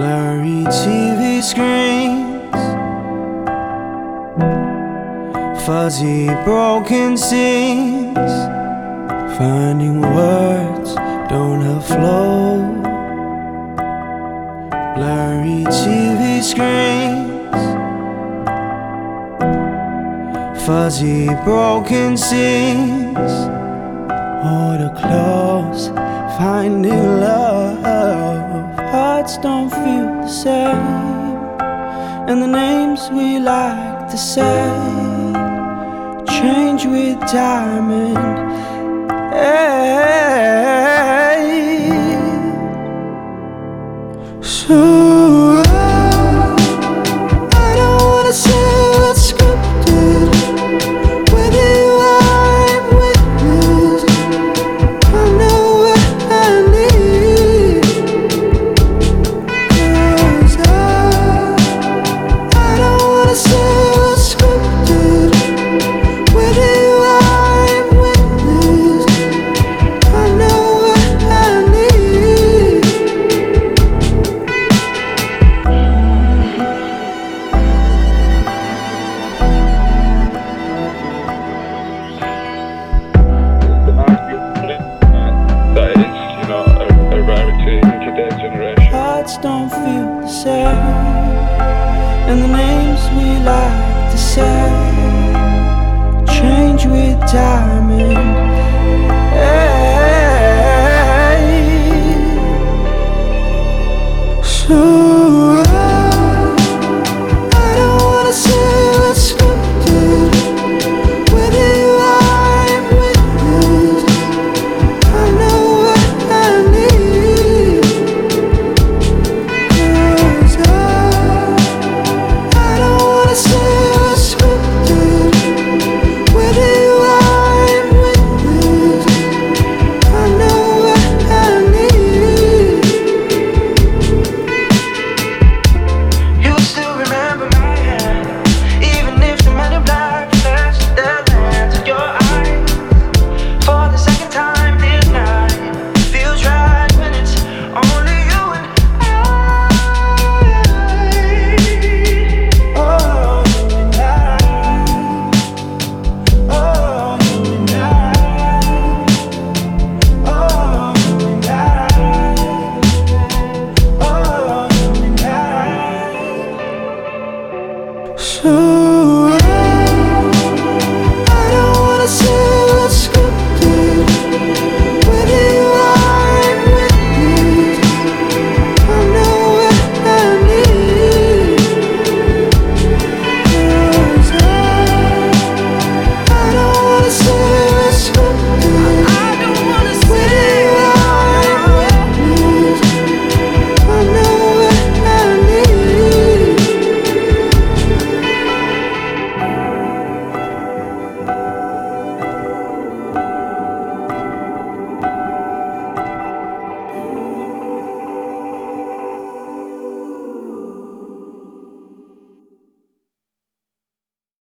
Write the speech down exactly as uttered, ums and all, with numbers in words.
blurry T V screens, fuzzy broken scenes, finding words don't have flow. Blurry T V screens, fuzzy broken scenes, order clothes, finding love. Hearts don't feel the same, and the names we like to say change with time and age. So I don't wanna say what's scripted. With you I'm witness. I know what I need. 'Cause I, I don't wanna say what's scripted. With you I'm witness. I know what I need. That is, you know, a, a rarity in today's generation. Hearts don't feel the same, and the names we like to say change with time